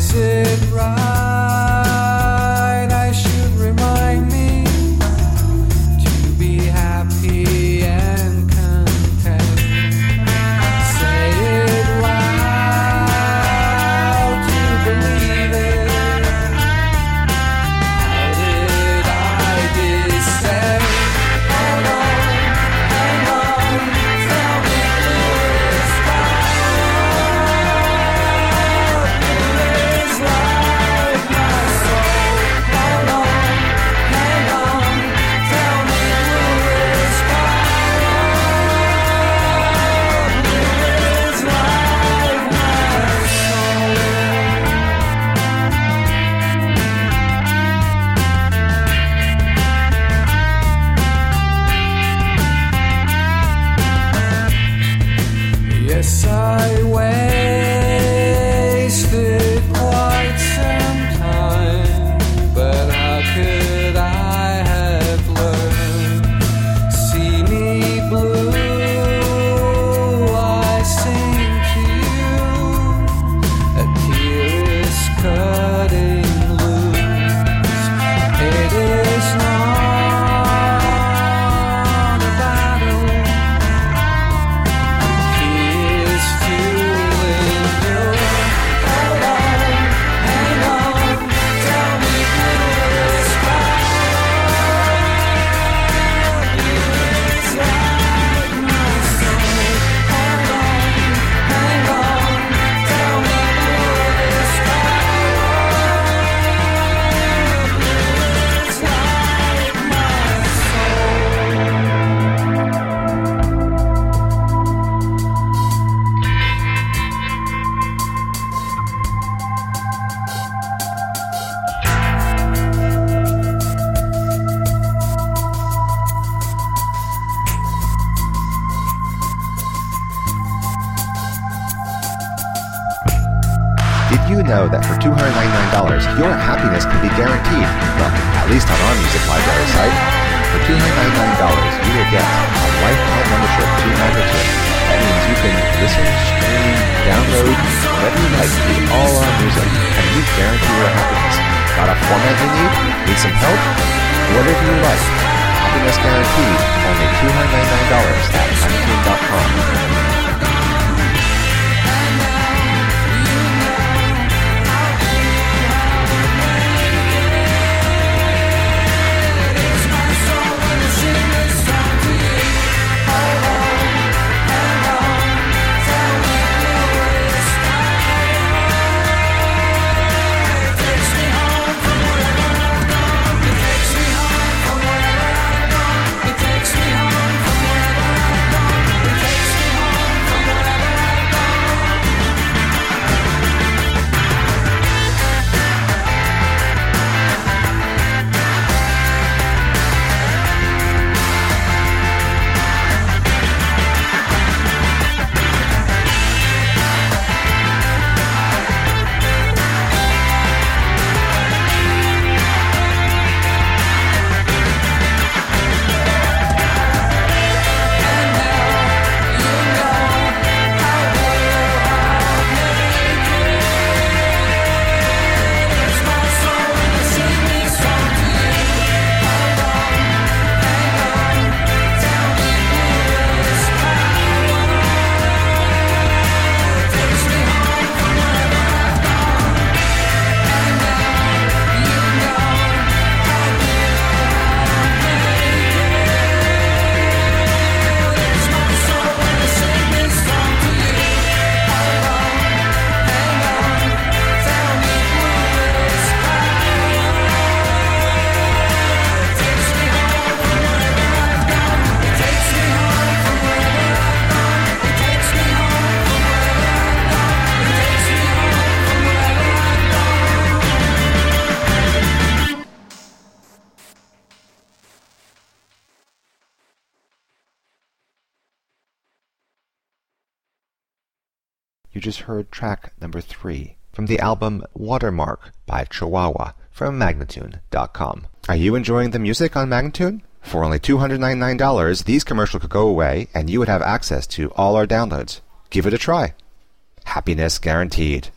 Did you know that for $299, your happiness can be guaranteed? Well, at least on our music library site. For $299, you will get a lifetime membership to Magnitude. That means you can listen, stream, download, whatever you like to all our music, and we guarantee your happiness. Got a format you need? Need some help? Whatever you like. Happiness guaranteed. Only $299 at Magnitude.com. You just heard track number 3 from the album Watermark by Chihuahua from Magnatune.com. Are you enjoying the music on Magnatune? For only $299, these commercials could go away and you would have access to all our downloads. Give it a try. Happiness guaranteed.